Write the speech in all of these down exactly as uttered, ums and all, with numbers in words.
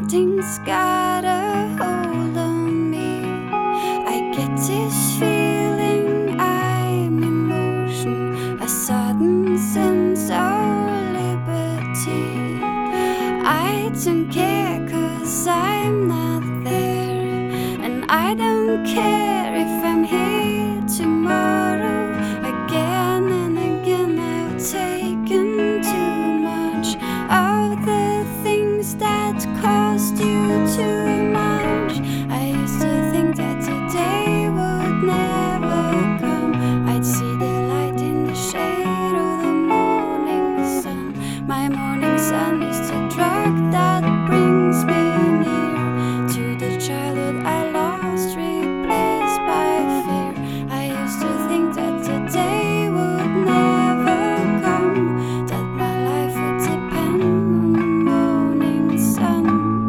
Something's got a hold on me. I get this feeling I'm in motion, a sudden sense of liberty. I don't care 'cause I'm not there, and I don't care if I'm here tomorrow. Again and again I've taken too much of the things that cost you too much. I used to think that today would never come. I'd see the light in the shade of the morning sun. My morning sun is the drug that brings me near to the childhood I lost, replaced by fear. I used to think that today would never come, that my life would depend on the morning sun.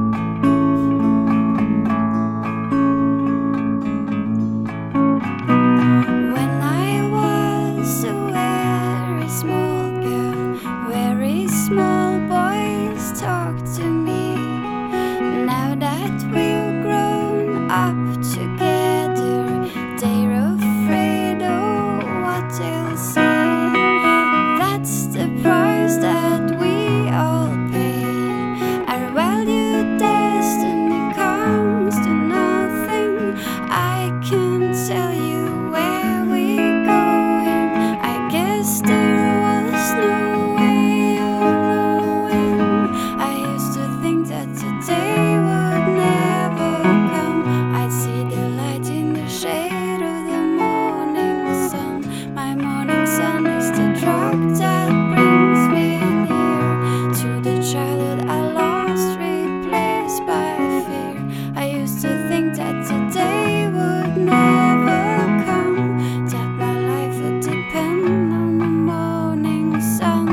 When I was a very small girl, very small boys talked to me. Now that we've grown up together, they're afraid of what they'll say. That's the price that we all pay. Our valued destiny comes to nothing. I can't tell you where we're going. I guess there was no way of knowing. I used to think that today would never come. I'd see the light in the shade of the morning sun. My morning sun is the drug that brings me near to the childhood I lost, replaced by fear. I used to think that today would never come, that my life would depend on the morning sun.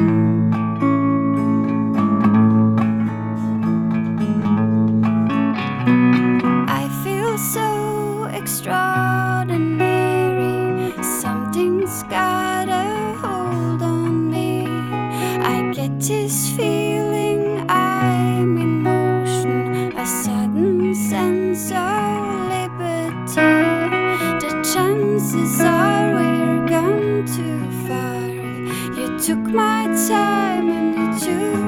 I feel so extraordinary. Something's got a hold on me. I get this feeling I'm in motion, a sudden sense of liberty. The chances are we're gone too far. You took my time and you took